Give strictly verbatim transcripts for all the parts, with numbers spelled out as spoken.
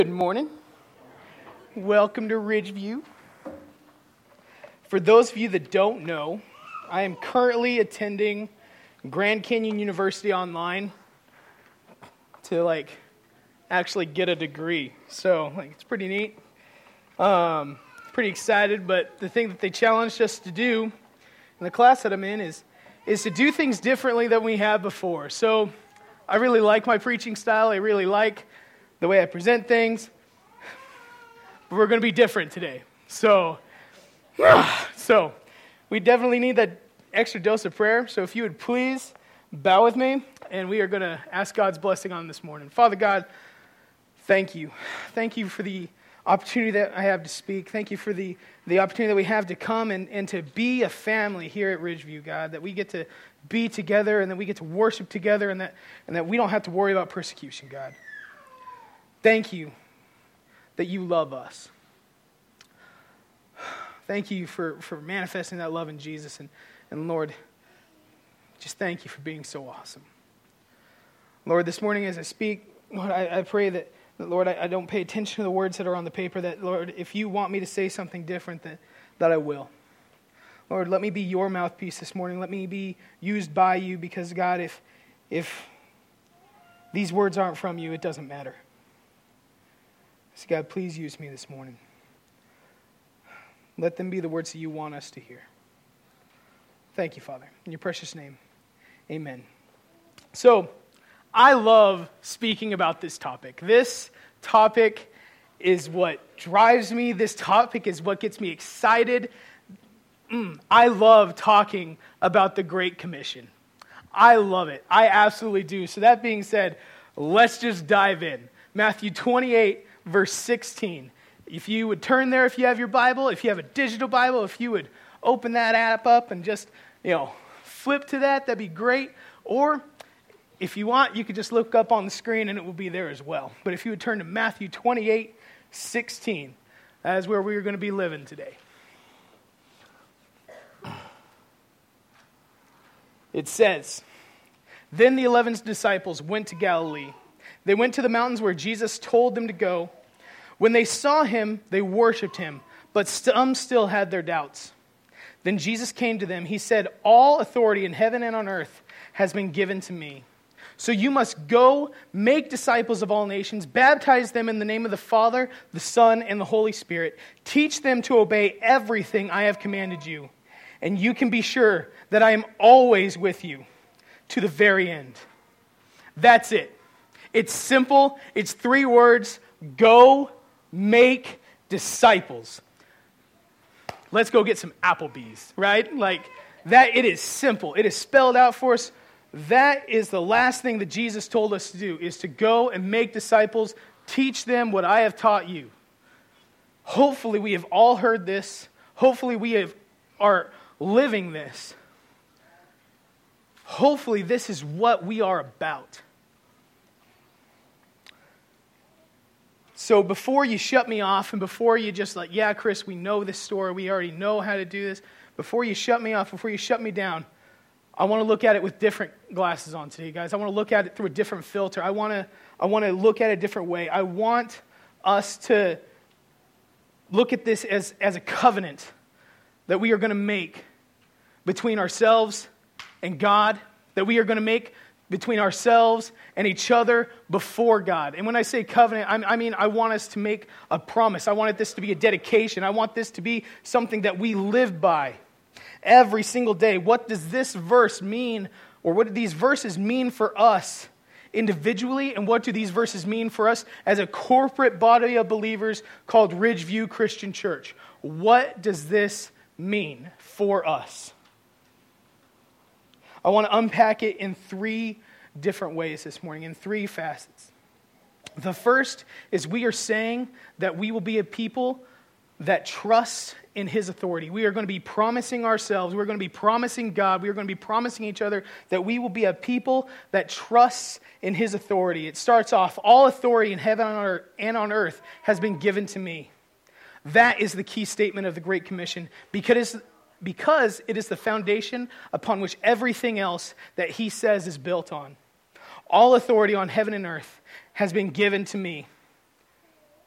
Good morning. Welcome to Ridgeview. For those of you that don't know, I am currently attending Grand Canyon University online to like actually get a degree. So like it's pretty neat. Um, pretty excited, but the thing that they challenged us to do in the class that I'm in is is to do things differently than we have before. So I really like my preaching style. I really like the way I present things. But we're going to be different today. So, so we definitely need that extra dose of prayer. So if you would please bow with me, and we are going to ask God's blessing on this morning. Father God, thank you. Thank you for the opportunity that I have to speak. Thank you for the, the opportunity that we have to come and, and to be a family here at Ridgeview, God, that we get to be together and that we get to worship together and that, and that we don't have to worry about persecution, God. Thank you that you love us. Thank you for, for manifesting that love in Jesus. And, and Lord, just thank you for being so awesome. Lord, this morning as I speak, Lord, I, I pray that, that Lord, I, I don't pay attention to the words that are on the paper, that, Lord, if you want me to say something different, that, that I will. Lord, let me be your mouthpiece this morning. Let me be used by you because, God, if if these words aren't from you, it doesn't matter. So God, please use me this morning. Let them be the words that you want us to hear. Thank you, Father. In your precious name, amen. So, I love speaking about this topic. This topic is what drives me. This topic is what gets me excited. Mm, I love talking about the Great Commission. I love it. I absolutely do. So that being said, let's just dive in. Matthew twenty-eight, verse sixteen. If you would turn there if you have your Bible, if you have a digital Bible, if you would open that app up and just, you know, flip to that, that'd be great. Or if you want, you could just look up on the screen and it will be there as well. But if you would turn to Matthew twenty-eight, sixteen, that is where we are going to be living today. It says, "Then the eleven disciples went to Galilee. They went to the mountains where Jesus told them to go. When they saw him, they worshipped him, but some still had their doubts. Then Jesus came to them. He said, 'All authority in heaven and on earth has been given to me. So you must go make disciples of all nations, baptize them in the name of the Father, the Son, and the Holy Spirit. Teach them to obey everything I have commanded you. And you can be sure that I am always with you to the very end.'" That's it. It's simple. It's three words. Go make disciples. Let's go get some Applebee's, right? Like that, it is simple. It is spelled out for us. That is the last thing that Jesus told us to do, is to go and make disciples, teach them what I have taught you. Hopefully we have all heard this. Hopefully we have are living this. Hopefully this is what we are about. So before you shut me off and before you just like, yeah, Chris, we know this story. We already know how to do this. Before you shut me off, before you shut me down, I want to look at it with different glasses on today, guys. I want to look at it through a different filter. I want to, I want to look at it a different way. I want us to look at this as, as a covenant that we are going to make between ourselves and God, that we are going to make between ourselves and each other before God. And when I say covenant, I mean I want us to make a promise. I want this to be a dedication. I want this to be something that we live by every single day. What does this verse mean, or what do these verses mean for us individually, and what do these verses mean for us as a corporate body of believers called Ridgeview Christian Church? What does this mean for us? I want to unpack it in three different ways this morning, in three facets. The first is we are saying that we will be a people that trust in his authority. We are going to be promising ourselves, we're going to be promising God, we are going to be promising each other that we will be a people that trusts in his authority. It starts off, all authority in heaven and on earth has been given to me. That is the key statement of the Great Commission, because because it is the foundation upon which everything else that he says is built on. All authority on heaven and earth has been given to me.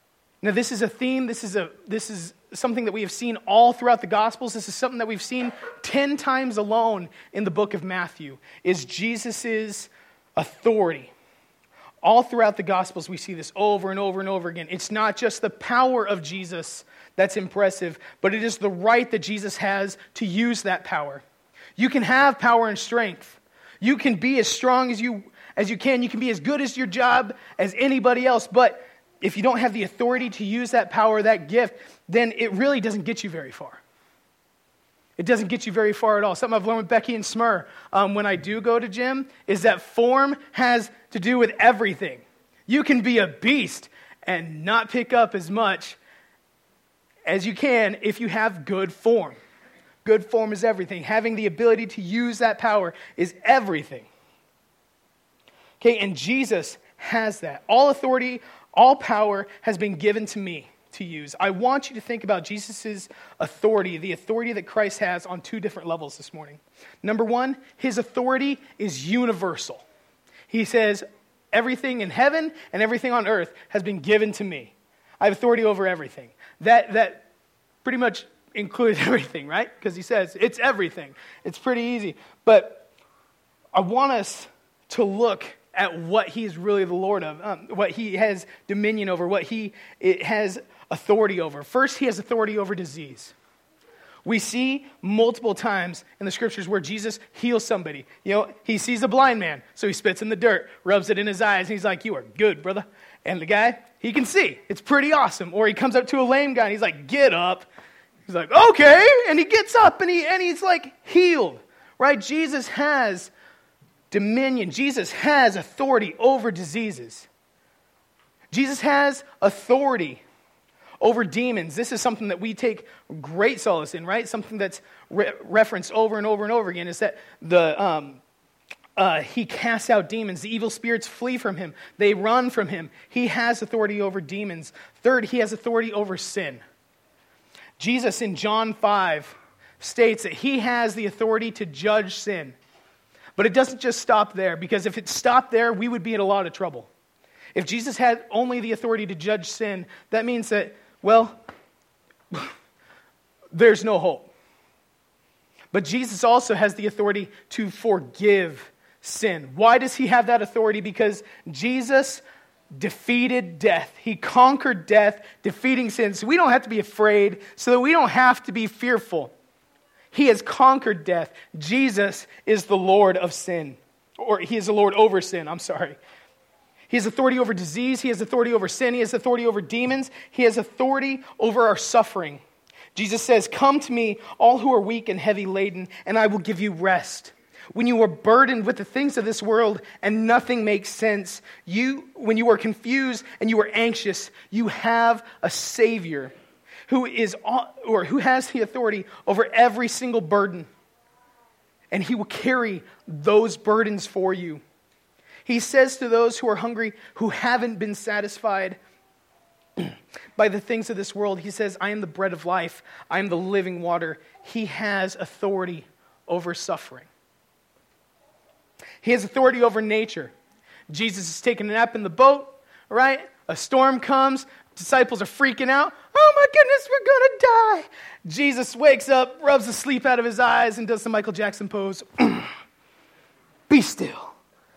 Now, this is a theme. This is a this is something that we have seen all throughout the Gospels. This is something that we've seen ten times alone in the book of Matthew, is Jesus' authority. All throughout the Gospels, we see this over and over and over again. It's not just the power of Jesus that's impressive, but it is the right that Jesus has to use that power. You can have power and strength. You can be as strong as you as you can. You can be as good at your job as anybody else, but if you don't have the authority to use that power, that gift, then it really doesn't get you very far. It doesn't get you very far at all. Something I've learned with Becky and Smur um, when I do go to gym is that form has to do with everything. You can be a beast and not pick up as much as you can if you have good form. Good form is everything. Having the ability to use that power is everything. Okay, and Jesus has that. All authority, all power has been given to me to use. I want you to think about Jesus' authority, the authority that Christ has on two different levels this morning. Number one, his authority is universal. He says, everything in heaven and everything on earth has been given to me. I have authority over everything. That, that pretty much includes everything, right? Because he says, it's everything. It's pretty easy. But I want us to look at what he is really the Lord of, um, what he has dominion over, what he it has authority over. First, he has authority over disease. We see multiple times in the scriptures where Jesus heals somebody. You know, he sees a blind man, so he spits in the dirt, rubs it in his eyes, and he's like, you are good, brother. And the guy, he can see. It's pretty awesome. Or he comes up to a lame guy, and he's like, get up. He's like, okay. And he gets up, and he and he's like healed, right? Jesus has dominion. Jesus has authority over diseases. Jesus has authority over demons. This is something that we take great solace in, right? Something that's re- referenced over and over and over again is that the um, uh, he casts out demons. The evil spirits flee from him. They run from him. He has authority over demons. Third, he has authority over sin. Jesus in John five states that he has the authority to judge sin. But it doesn't just stop there, because if it stopped there, we would be in a lot of trouble. If Jesus had only the authority to judge sin, that means that, well, there's no hope. But Jesus also has the authority to forgive sin. Why does he have that authority? Because Jesus defeated death. He conquered death, defeating sin. So we don't have to be afraid, so that we don't have to be fearful. He has conquered death. Jesus is the Lord of sin. Or he is the Lord over sin, I'm sorry. He has authority over disease. He has authority over sin. He has authority over demons. He has authority over our suffering. Jesus says, come to me, all who are weak and heavy laden, and I will give you rest. When you are burdened with the things of this world and nothing makes sense, you, when you are confused and you are anxious, you have a Savior who is or who has the authority over every single burden. And he will carry those burdens for you. He says to those who are hungry, who haven't been satisfied by the things of this world, he says, I am the bread of life. I am the living water. He has authority over suffering. He has authority over nature. Jesus is taking a nap in the boat, right? A storm comes. Disciples are freaking out. Oh my goodness, we're going to die. Jesus wakes up, rubs the sleep out of his eyes, and does the Michael Jackson pose. Be still.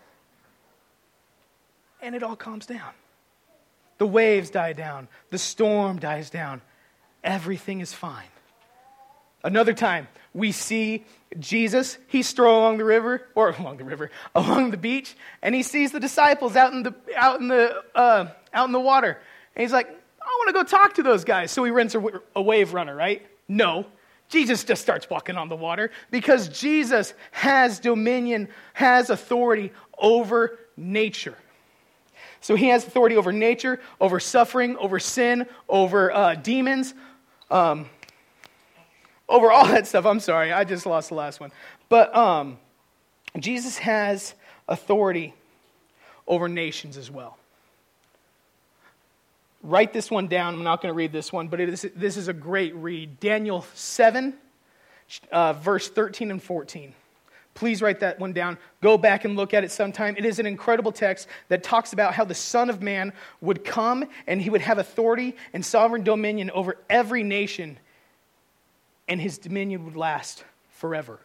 And it all calms down. The waves die down. The storm dies down. Everything is fine. Another time, we see Jesus. He's strolling along the river, or along the river, along the beach, and he sees the disciples out in the out in the uh, out in the water. And he's like, I want to go talk to those guys. So he rents a, a wave runner, right? No. Jesus just starts walking on the water because Jesus has dominion, has authority over nature. So he has authority over nature, over suffering, over sin, over uh, demons, um, over all that stuff. I'm sorry, I just lost the last one. But um, Jesus has authority over nations as well. Write this one down. I'm not going to read this one, but it is, this is a great read. Daniel seven, uh, verse thirteen and fourteen. Please write that one down. Go back and look at it sometime. It is an incredible text that talks about how the Son of Man would come and he would have authority and sovereign dominion over every nation, and his dominion would last forever.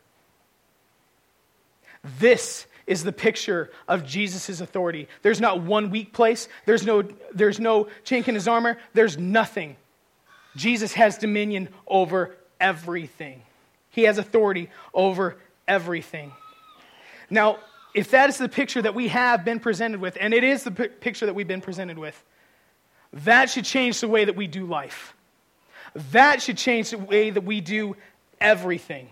This is the picture of Jesus' authority. There's not one weak place. There's no, there's no chink in his armor. There's nothing. Jesus has dominion over everything. He has authority over everything. Now, if that is the picture that we have been presented with, and it is the p- picture that we've been presented with, that should change the way that we do life. That should change the way that we do everything.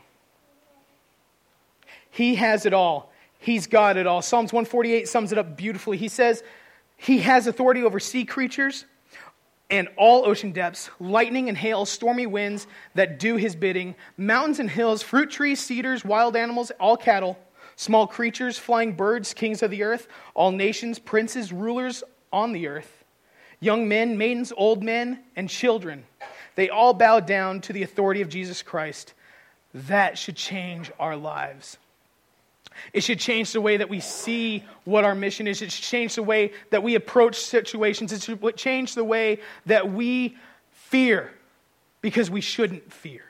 He has it all. He's got it all. Psalms one forty-eight sums it up beautifully. He says, he has authority over sea creatures and all ocean depths, lightning and hail, stormy winds that do his bidding, mountains and hills, fruit trees, cedars, wild animals, all cattle, small creatures, flying birds, kings of the earth, all nations, princes, rulers on the earth, young men, maidens, old men, and children. They all bow down to the authority of Jesus Christ. That should change our lives. It should change the way that we see what our mission is. It should change the way that we approach situations. It should change the way that we fear, because we shouldn't fear.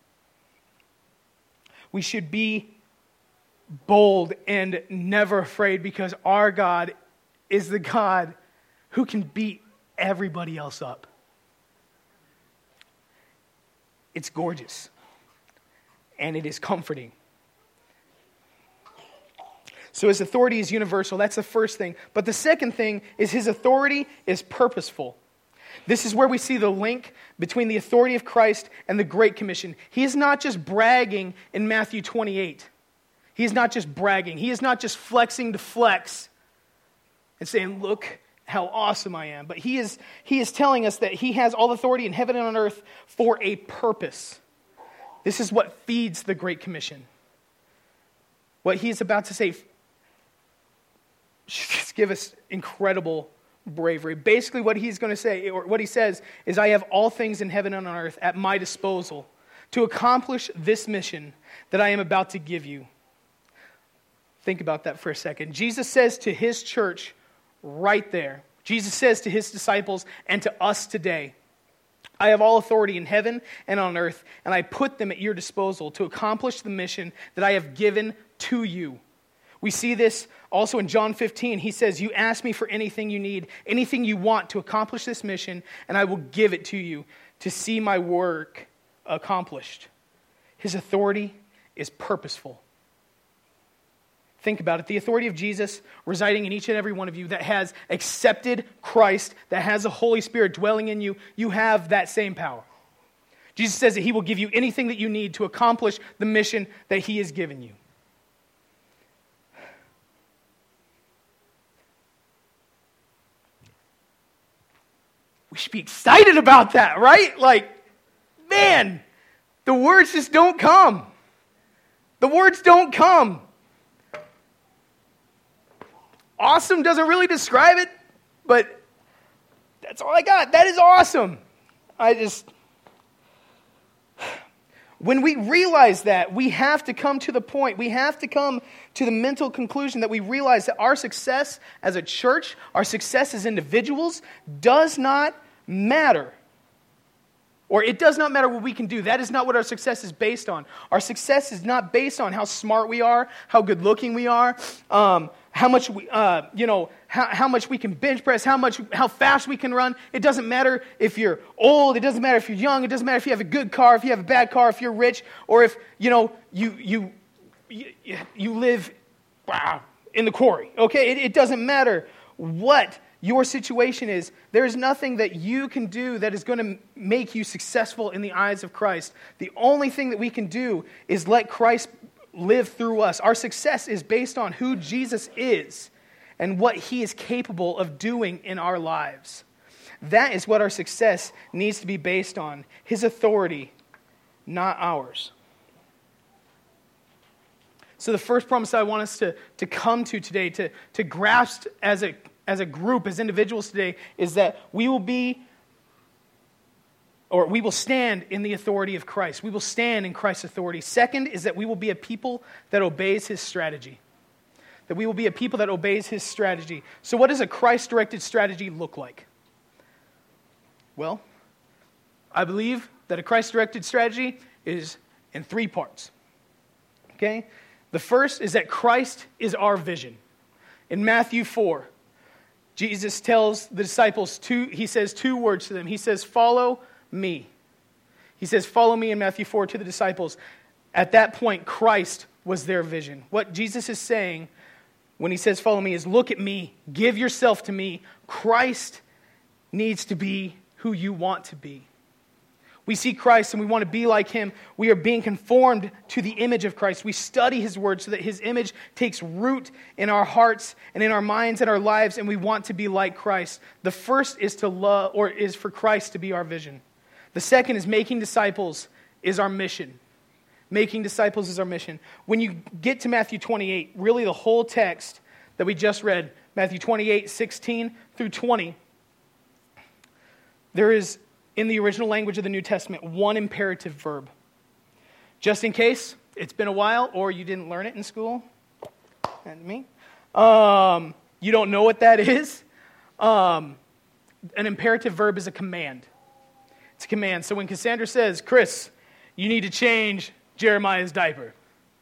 We should be bold and never afraid, because our God is the God who can beat everybody else up. It's gorgeous, and it is comforting. So his authority is universal. That's the first thing. But the second thing is his authority is purposeful. This is where we see the link between the authority of Christ and the Great Commission. He is not just bragging in Matthew twenty-eight. He is not just bragging. He is not just flexing to flex and saying, look how awesome I am. But he is, he is telling us that he has all authority in heaven and on earth for a purpose. This is what feeds the Great Commission. What he is about to say should give us incredible bravery. Basically what he's going to say, or what he says, is I have all things in heaven and on earth at my disposal to accomplish this mission that I am about to give you. Think about that for a second. Jesus says to his church right there, Jesus says to his disciples and to us today, I have all authority in heaven and on earth, and I put them at your disposal to accomplish the mission that I have given to you. We see this also in John fifteen. He says, you ask me for anything you need, anything you want to accomplish this mission, and I will give it to you to see my work accomplished. His authority is purposeful. Think about it. The authority of Jesus residing in each and every one of you that has accepted Christ, that has the Holy Spirit dwelling in you, you have that same power. Jesus says that he will give you anything that you need to accomplish the mission that he has given you. We should be excited about that, right? Like, man, the words just don't come. The words don't come. Awesome doesn't really describe it, but that's all I got. That is awesome. I just... When we realize that, we have to come to the point, we have to come to the mental conclusion that we realize that our success as a church, our success as individuals, does not matter. Or it does not matter what we can do. That is not what our success is based on. Our success is not based on how smart we are, how good looking we are, um, how much we, uh, you know, how, how much we can bench press, how much, how fast we can run. It doesn't matter if you're old. It doesn't matter if you're young. It doesn't matter if you have a good car, if you have a bad car, if you're rich, or if you know you you you, you live wow, in the quarry. Okay, it, it doesn't matter what your situation is. There is nothing that you can do that is going to make you successful in the eyes of Christ. The only thing that we can do is let Christ live through us. Our success is based on who Jesus is and what he is capable of doing in our lives. That is what our success needs to be based on. His authority, not ours. So the first promise I want us to, to come to today, to, to grasp as a as a group, as individuals today, is that we will be or we will stand in the authority of Christ. We will stand in Christ's authority. Second is that we will be a people that obeys his strategy. That we will be a people that obeys his strategy. So what does a Christ-directed strategy look like? Well, I believe that a Christ-directed strategy is in three parts. Okay? The first is that Christ is our vision. In Matthew four, Jesus tells the disciples two, he says two words to them. He says, follow me. He says, follow me in Matthew four to the disciples. At that point, Christ was their vision. What Jesus is saying when he says, follow me, is look at me, give yourself to me. Christ needs to be who you want to be. We see Christ and we want to be like him. We are being conformed to the image of Christ. We study his word so that his image takes root in our hearts and in our minds and our lives, and we want to be like Christ. The first is to love, or is for Christ to be our vision. The second is making disciples is our mission. Making disciples is our mission. When you get to Matthew twenty-eight, really the whole text that we just read, Matthew twenty-eight, sixteen through twenty, there is, in the original language of the New Testament, one imperative verb. Just in case it's been a while or you didn't learn it in school, and me, um, you don't know what that is. Um, an imperative verb is a command. It's a command. So when Cassandra says, Chris, you need to change Jeremiah's diaper,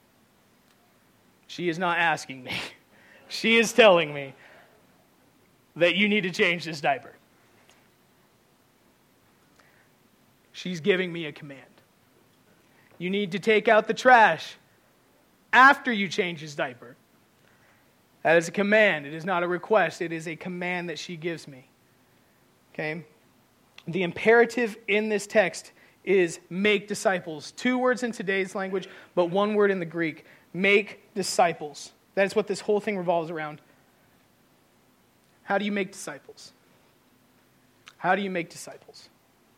she is not asking me. She is telling me that you need to change this diaper. She's giving me a command. You need to take out the trash after you change his diaper. That is a command. It is not a request. It is a command that she gives me. Okay? The imperative in this text is make disciples. Two words in today's language, but one word in the Greek. Make disciples. That is what this whole thing revolves around. How do you make disciples? How do you make disciples?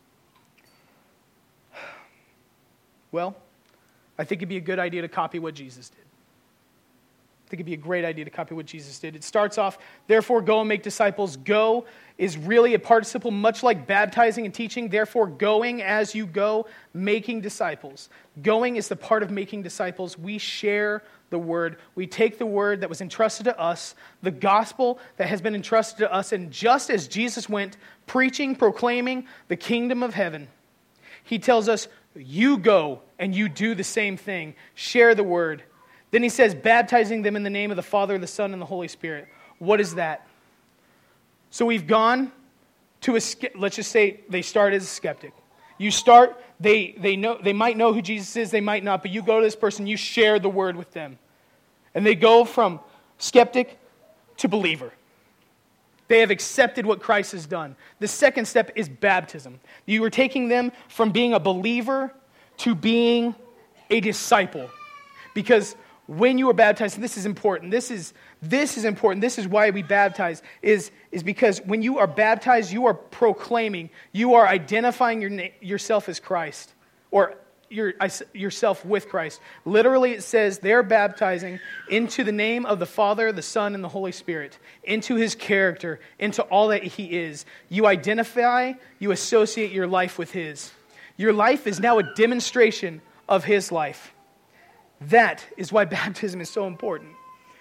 Well, I think it'd be a good idea to copy what Jesus did. I think it'd be a great idea to copy what Jesus did. It starts off, therefore go and make disciples. Go is really a participle much like baptizing and teaching. Therefore, going as you go, making disciples. Going is the part of making disciples. We share the word. We take the word that was entrusted to us, the gospel that has been entrusted to us, and just as Jesus went preaching, proclaiming the kingdom of heaven, he tells us, you go and you do the same thing. Share the word. Then he says, baptizing them in the name of the Father, the Son, and the Holy Spirit. What is that? So we've gone to a, let's just say they start as a skeptic. You start, they they know they might know who Jesus is, they might not, but you go to this person, you share the word with them. And they go from skeptic to believer. They have accepted what Christ has done. The second step is baptism. You are taking them from being a believer to being a disciple. Because when you are baptized, and this is important, this is this is important, this is why we baptize, is, is because when you are baptized, you are proclaiming, you are identifying your, yourself as Christ, or your, yourself with Christ. Literally it says they're baptizing into the name of the Father, the Son, and the Holy Spirit, into his character, into all that he is. You identify, you associate your life with his. Your life is now a demonstration of his life. That is why baptism is so important.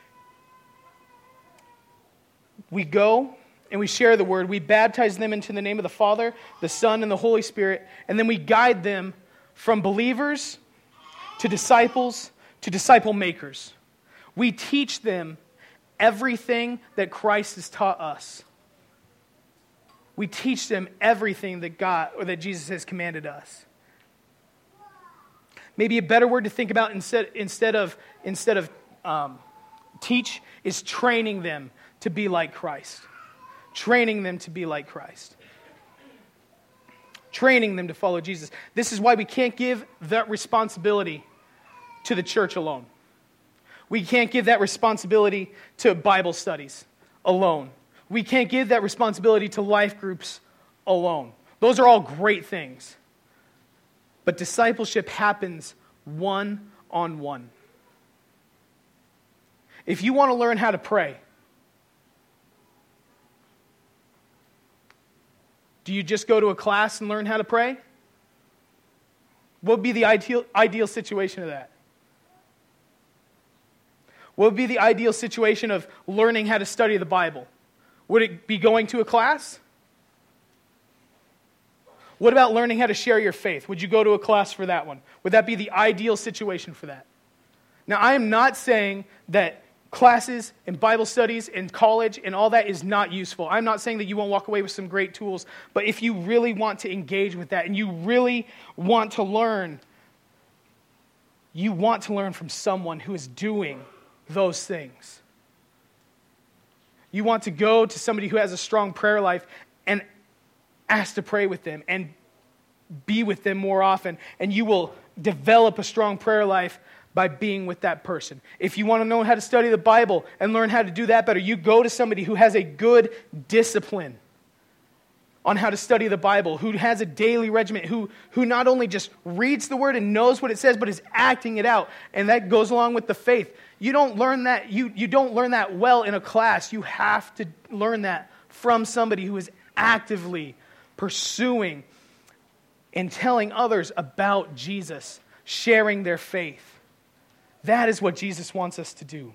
We go and we share the word. We baptize them into the name of the Father, the Son, and the Holy Spirit. And then we guide them from believers to disciples to disciple makers. We teach them everything that Christ has taught us. We teach them everything that God or that Jesus has commanded us. Maybe a better word to think about instead instead of instead of um, teach is training them to be like Christ. Training them to be like Christ. Training them to follow Jesus. This is why we can't give that responsibility to the church alone. We can't give that responsibility to Bible studies alone. We can't give that responsibility to life groups alone. Those are all great things. But discipleship happens one-on-one. If you want to learn how to pray, do you just go to a class and learn how to pray? What would be the ideal, ideal situation of that? What would be the ideal situation of learning how to study the Bible? Would it be going to a class? What about learning how to share your faith? Would you go to a class for that one? Would that be the ideal situation for that? Now, I am not saying that classes and Bible studies and college and all that is not useful. I'm not saying that you won't walk away with some great tools, but if you really want to engage with that and you really want to learn, you want to learn from someone who is doing those things. You want to go to somebody who has a strong prayer life and ask to pray with them and be with them more often, and you will develop a strong prayer life by being with that person. If you want to know how to study the Bible and learn how to do that better, you go to somebody who has a good discipline on how to study the Bible, who has a daily regimen, who, who not only just reads the Word and knows what it says, but is acting it out. And that goes along with the faith. You don't learn that, you, you don't learn that well in a class. You have to learn that from somebody who is actively pursuing and telling others about Jesus, sharing their faith. That is what Jesus wants us to do.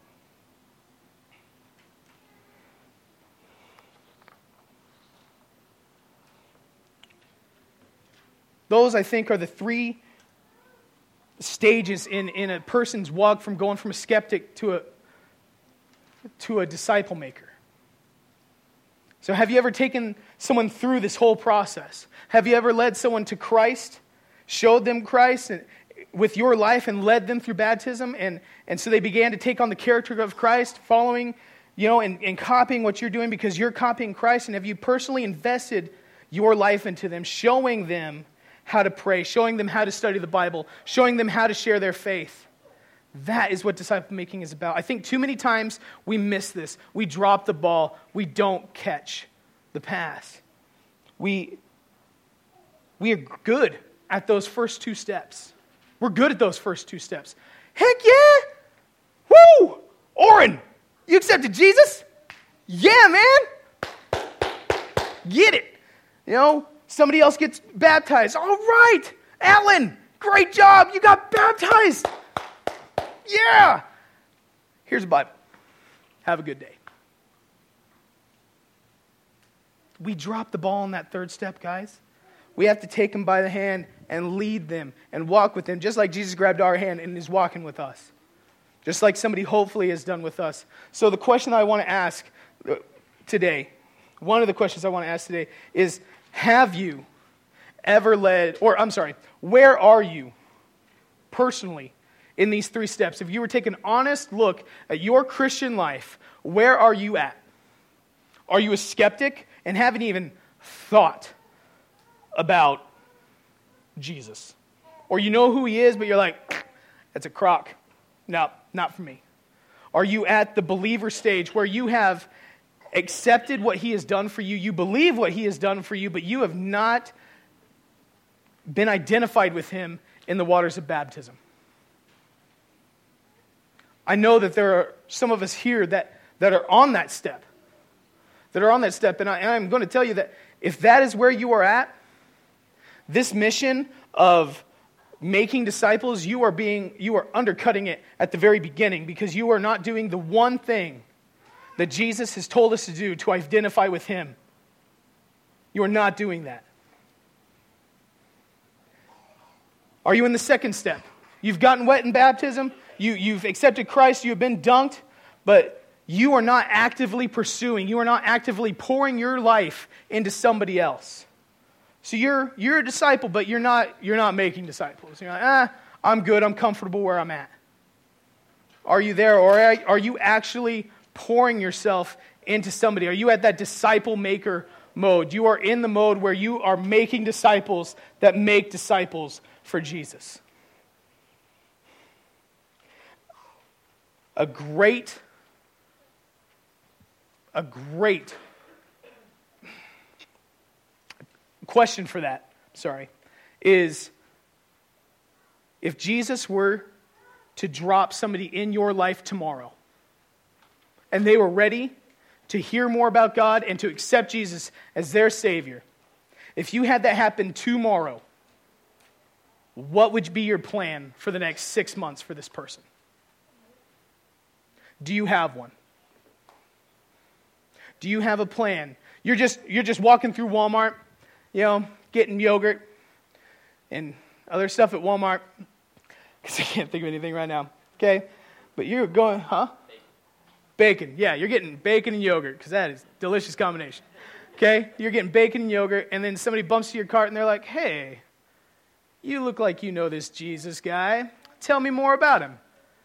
Those, I think, are the three stages in, in a person's walk from going from a skeptic to a, to a disciple maker. So have you ever taken someone through this whole process? Have you ever led someone to Christ, showed them Christ and, with your life and led them through baptism? And, and so they began to take on the character of Christ, following, you know, and, and copying what you're doing because you're copying Christ. And have you personally invested your life into them, showing them how to pray, showing them how to study the Bible, showing them how to share their faith? That is what disciple making is about. I think too many times we miss this. We drop the ball. We don't catch the pass. We, we are good at those first two steps. We're good at those first two steps. Heck yeah! Woo! Oren, you accepted Jesus? Yeah, man! Get it. You know, somebody else gets baptized. All right! Alan, great job! You got baptized! Yeah! Here's a Bible. Have a good day. We drop the ball on that third step, guys. We have to take them by the hand and lead them and walk with them, just like Jesus grabbed our hand and is walking with us. Just like somebody hopefully has done with us. So the question I want to ask today, one of the questions I want to ask today is, have you ever led, or I'm sorry, where are you personally in these three steps? If you were to take an honest look at your Christian life, where are you at? Are you a skeptic and haven't even thought about Jesus? Or you know who he is, but you're like, that's a crock. No, not for me. Are you at the believer stage where you have accepted what he has done for you, you believe what he has done for you, but you have not been identified with him in the waters of baptism? I know that there are some of us here that, that are on that step, that are on that step, and, I, and I'm going to tell you that if that is where you are at, this mission of making disciples, you are being, you are undercutting it at the very beginning because you are not doing the one thing that Jesus has told us to do to identify with him. You are not doing that. Are you in the second step? You've gotten wet in baptism, you, you've accepted Christ, you have been dunked, but you are not actively pursuing, you are not actively pouring your life into somebody else. So you're you're a disciple, but you're not you're not making disciples. You're like, ah, I'm good, I'm comfortable where I'm at. Are you there, or are you actually pouring yourself into somebody? Are you at that disciple maker mode? You are in the mode where you are making disciples that make disciples for Jesus. A great, a great question for that, sorry, is if Jesus were to drop somebody in your life tomorrow, and they were ready to hear more about God and to accept Jesus as their Savior, if you had that happen tomorrow, what would be your plan for the next six months for this person? Do you have one? Do you have a plan? You're just you're just walking through Walmart, you know, getting yogurt and other stuff at Walmart, because I can't think of anything right now, okay? But you're going, huh? Bacon. Bacon. Yeah, you're getting bacon and yogurt, because that is a delicious combination, okay? You're getting bacon and yogurt, and then somebody bumps to your cart, and they're like, hey, you look like you know this Jesus guy. Tell me more about him.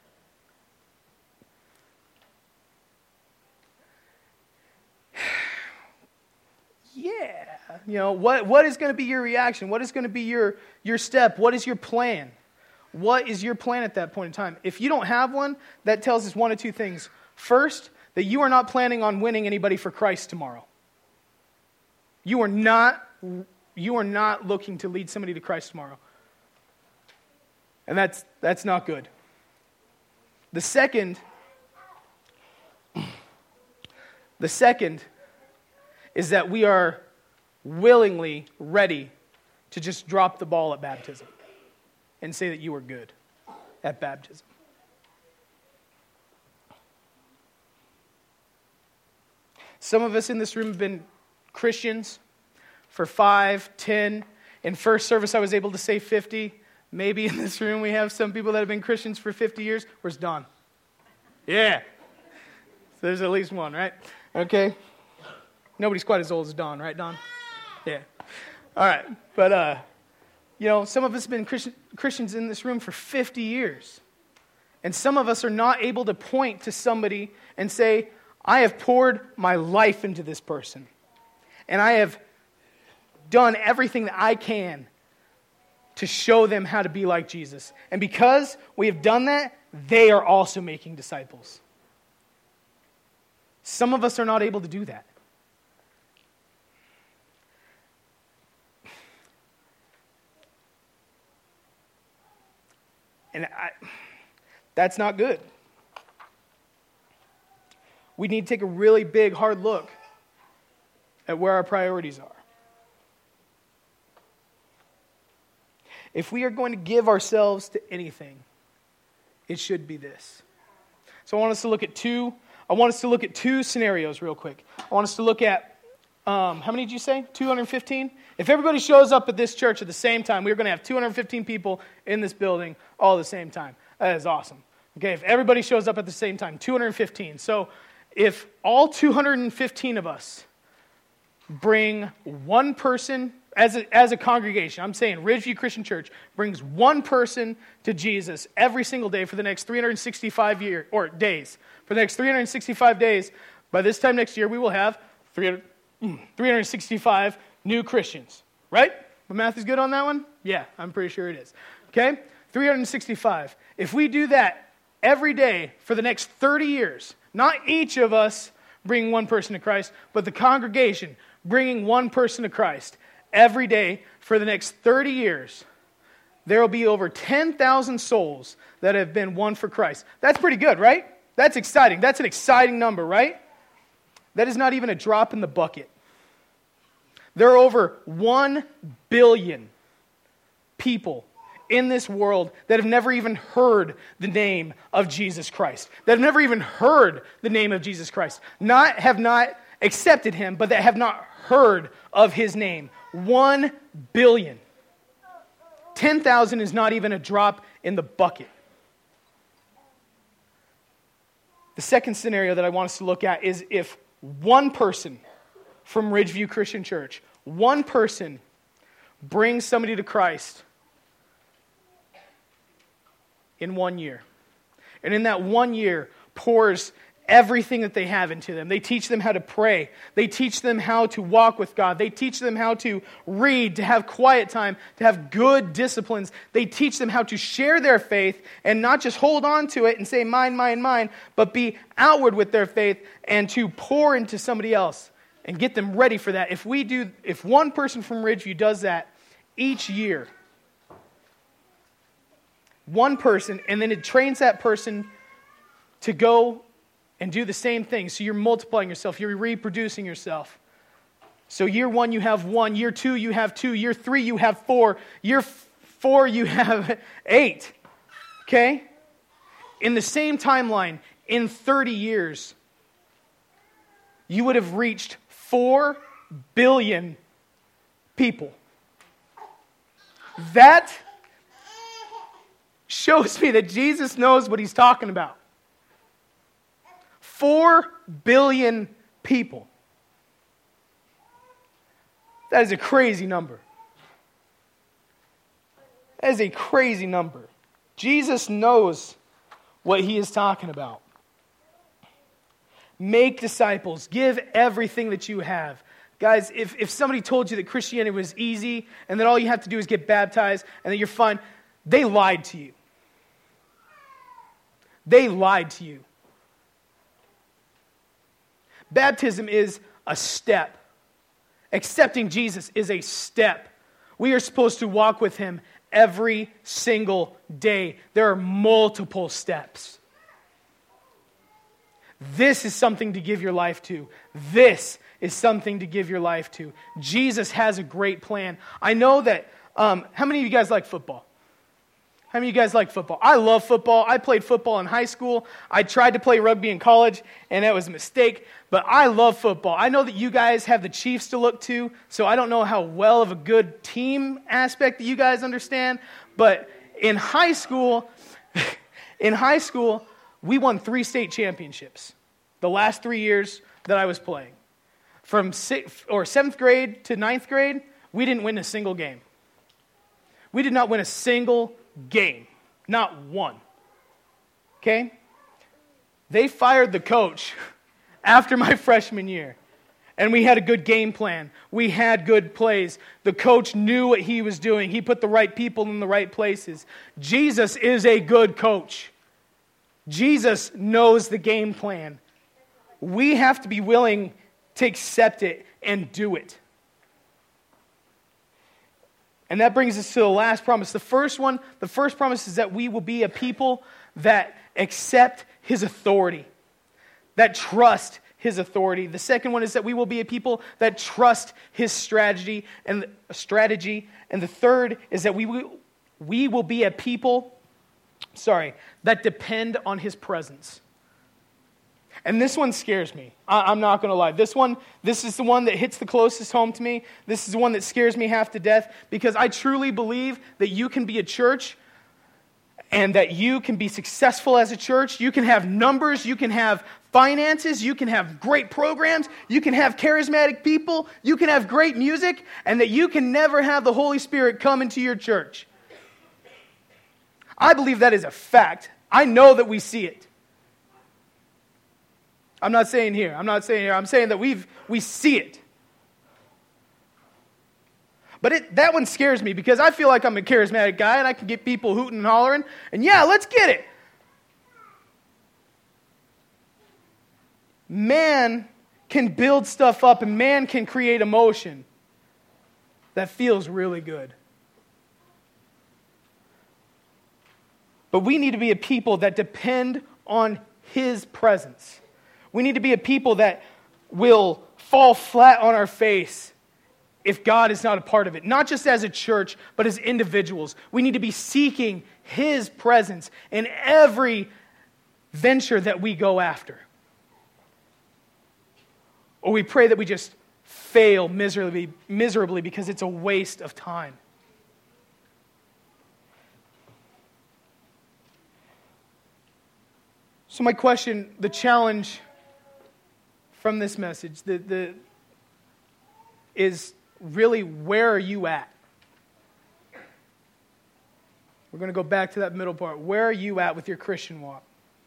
Yeah. You know, what, what is going to be your reaction? What is going to be your, your step? What is your plan? What is your plan at that point in time? If you don't have one, that tells us one of two things. First, that you are not planning on winning anybody for Christ tomorrow. You are not, you are not looking to lead somebody to Christ tomorrow. And that's that's not good. The second, the second is that we are willingly ready to just drop the ball at baptism and say that you are good at baptism. Some of us in this room have been Christians for five, ten. In first service, I was able to say fifty. Maybe in this room we have some people that have been Christians for fifty years. Where's Don? Yeah. So there's at least one, right? Okay. Nobody's quite as old as Don, right, Don? Yeah. All right. But, uh, you know, some of us have been Christian, Christians in this room for fifty years. And some of us are not able to point to somebody and say, I have poured my life into this person. And I have done everything that I can to show them how to be like Jesus. And because we have done that, they are also making disciples. Some of us are not able to do that. And I, that's not good. We need to take a really big, hard look at where our priorities are. If we are going to give ourselves to anything, it should be this. So I want us to look at two. I want us to look at two scenarios real quick. I want us to look at um, how many did you say? two hundred fifteen. If everybody shows up at this church at the same time, we're going to have two hundred fifteen people in this building all at the same time. That is awesome. Okay, if everybody shows up at the same time, two hundred fifteen. So if all two hundred fifteen of us bring one person. As a, as a congregation, I'm saying Ridgeview Christian Church brings one person to Jesus every single day for the next three hundred sixty-five year or days. For the next three hundred sixty-five days, by this time next year, we will have three hundred, three hundred sixty-five new Christians. Right? My math is good on that one? Yeah, I'm pretty sure it is. Okay? three hundred sixty-five. If we do that every day for the next thirty years, not each of us bringing one person to Christ, but the congregation bringing one person to Christ, every day for the next thirty years, there will be over ten thousand souls that have been won for Christ. That's pretty good, right? That's exciting. That's an exciting number, right? That is not even a drop in the bucket. There are over one billion people in this world that have never even heard the name of Jesus Christ. That have never even heard the name of Jesus Christ. Not have not accepted him, but that have not heard of his name. One billion. ten thousand is not even a drop in the bucket. The second scenario that I want us to look at is if one person from Ridgeview Christian Church, one person brings somebody to Christ in one year. And in that one year pours everything that they have into them. They teach them how to pray. They teach them how to walk with God. They teach them how to read, to have quiet time, to have good disciplines. They teach them how to share their faith and not just hold on to it and say mine, mine, mine, but be outward with their faith and to pour into somebody else and get them ready for that. If we do, if one person from Ridgeview does that each year, one person, and then it trains that person to go and do the same thing. So you're multiplying yourself. You're reproducing yourself. So year one, you have one. Year two, you have two. Year three, you have four. Year f- four, you have eight. Okay? In the same timeline, in thirty years, you would have reached four billion people. That shows me that Jesus knows what he's talking about. Four billion people. That is a crazy number. That is a crazy number. Jesus knows what he is talking about. Make disciples. Give everything that you have. Guys, if, if somebody told you that Christianity was easy and that all you have to do is get baptized and that you're fine, they lied to you. They lied to you. Baptism is a step. Accepting Jesus is a step. We are supposed to walk with him every single day. There are multiple steps. This is something to give your life to. This is something to give your life to. Jesus has a great plan. I know that, um, how many of you guys like football? How many of you guys like football? I love football. I played football in high school. I tried to play rugby in college, and that was a mistake. But I love football. I know that you guys have the Chiefs to look to, so I don't know how well of a good team aspect that you guys understand. But in high school, in high school, we won three state championships the last three years that I was playing. From sixth or seventh grade to ninth grade, we didn't win a single game. We did not win a single game. Not one. Okay? They fired the coach after my freshman year. And we had a good game plan. We had good plays. The coach knew what he was doing. He put the right people in the right places. Jesus is a good coach. Jesus knows the game plan. We have to be willing to accept it and do it. And that brings us to the last promise. The first one, the first promise is that we will be a people that accept his authority, that trust his authority. The second one is that we will be a people that trust his strategy and strategy. And the third is that we will, we will be a people, sorry, that depend on his presence. And this one scares me. I, I'm not going to lie. This one, this is the one that hits the closest home to me. This is the one that scares me half to death because I truly believe that you can be a church and that you can be successful as a church. You can have numbers. You can have finances. You can have great programs. You can have charismatic people. You can have great music, and that you can never have the Holy Spirit come into your church. I believe that is a fact. I know that we see it. I'm not saying here. I'm not saying here. I'm saying that we've we see it. But it, that one scares me because I feel like I'm a charismatic guy and I can get people hooting and hollering. And yeah, let's get it. Man can build stuff up and man can create emotion that feels really good. But we need to be a people that depend on his presence. We need to be a people that will fall flat on our face if God is not a part of it. Not just as a church, but as individuals. We need to be seeking his presence in every venture that we go after. Or we pray that we just fail miserably, miserably because it's a waste of time. So my question, the challenge from this message, the, the is really, where are you at? We're going to go back to that middle part. Where are you at with your Christian walk?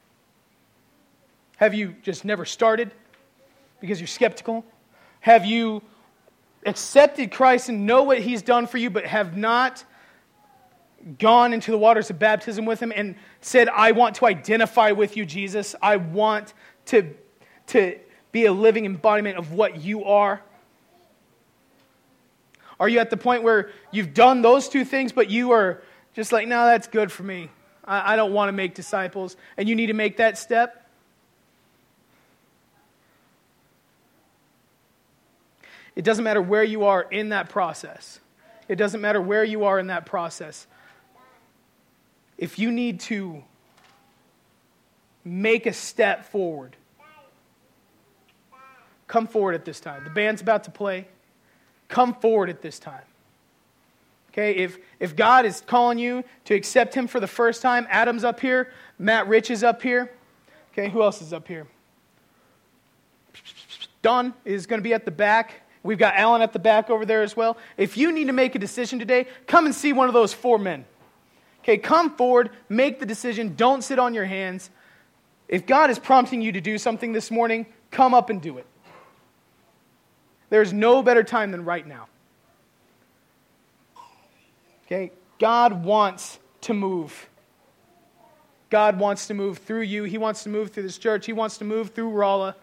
Have you just never started because you're skeptical? Have you accepted Christ and know what he's done for you, but have not gone into the waters of baptism with him and said, I want to identify with you, Jesus. I want to, to be a living embodiment of what you are? Are you at the point where you've done those two things, but you are just like, no, that's good for me. I, I don't want to make disciples, and you need to make that step? It doesn't matter where you are in that process. It doesn't matter where you are in that process. if you need to make a step forward, come forward at this time. The band's about to play. Come forward at this time. Okay, if, if God is calling you to accept Him for the first time, Adam's up here, Matt Rich is up here. Okay, who else is up here? Don is going to be at the back. We've got Alan at the back over there as well. If you need to make a decision today, come and see one of those four men. Okay, come forward, make the decision, don't sit on your hands. If God is prompting you to do something this morning, come up and do it. There's no better time than right now. Okay, God wants to move. God wants to move through you. He wants to move through this church. He wants to move through Rolla.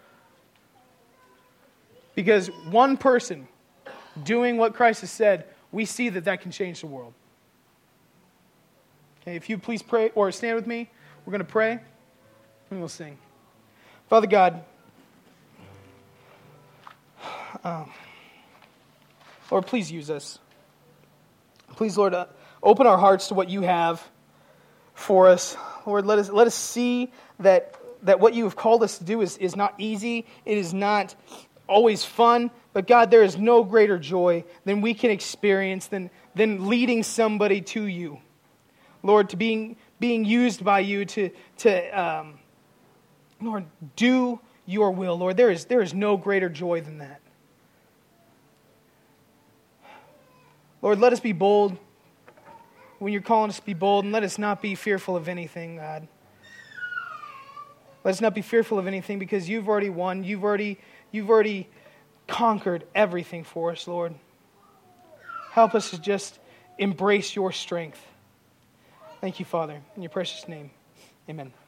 Because one person doing what Christ has said, we see that that can change the world. Okay, if you please pray or stand with me, we're going to pray and we'll sing. Father God, um, Lord, please use us. Please, Lord, uh, open our hearts to what you have for us. Lord, let us let us see that that what you have called us to do is, is not easy. It is not always fun. But God, there is no greater joy than we can experience than, than leading somebody to you. Lord, to being being used by you to, to um, Lord, do your will. Lord, there is there is no greater joy than that. Lord, let us be bold when you're calling us to be bold, and let us not be fearful of anything, God. Let us not be fearful of anything because you've already won. You've already, you've already conquered everything for us, Lord. Help us to just embrace your strength. Thank you, Father. In your precious name, amen.